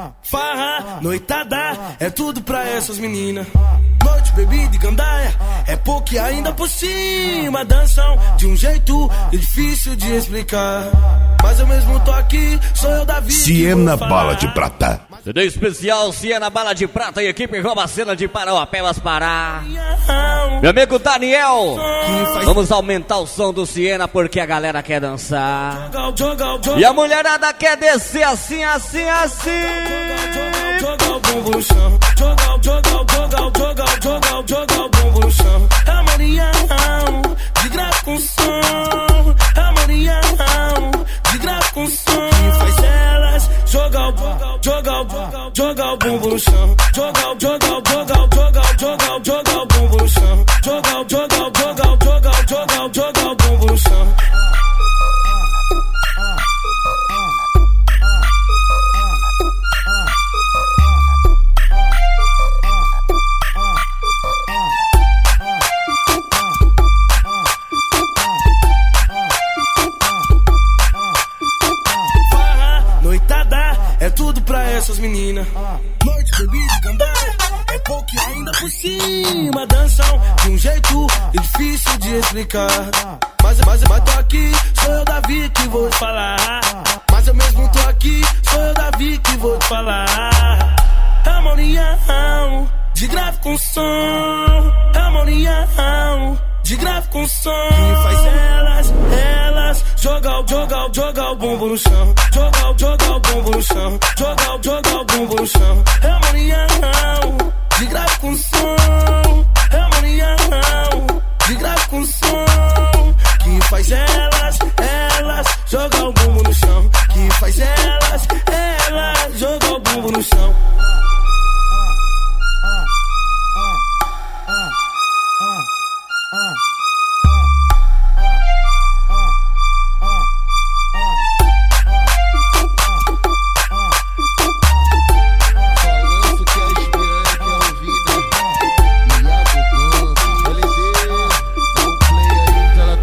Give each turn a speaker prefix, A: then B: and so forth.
A: Farra, noitada, é tudo pra essas meninas. Noite, bebida e gandaia, é pouco e ainda por cima. Dançam de um jeito difícil de explicar, mas eu mesmo tô aqui, sou eu, Davi.
B: Siena Bala de Prata.
C: CD especial Siena Bala de Prata e equipe Rouba-Cena de Parauapebas, Pará. Meu amigo Daniel, vamos aumentar o som do Siena porque a galera quer dançar e a mulherada quer descer assim, assim, assim.
A: Joga o bumbum no chão, joga o bumbum no chão. Amorião, de grave com som. Amorião, de grave com som. Que faz elas joga o bumbum no chão. Joga o bumbum no chão. Joga o bumbum no chão. É tudo pra essas meninas. Noite, bebida e gandaia, é pouco e ainda por cima. Dançam de um jeito difícil de explicar, mas tô aqui, sou eu, Davi, que vou te falar. Mas eu mesmo tô aqui, sou eu, Davi, que vou te falar. Amorião, de grave com som. Amorião, de grave com som. Que faz elas joga o bumbum no chão. Joga o bumbum no chão. Joga o bumbum no chão. Amorião, de grave com som. Amorião, de grave com som. Que faz elas joga o bumbum no chão. Que faz elas joga o bumbum no chão.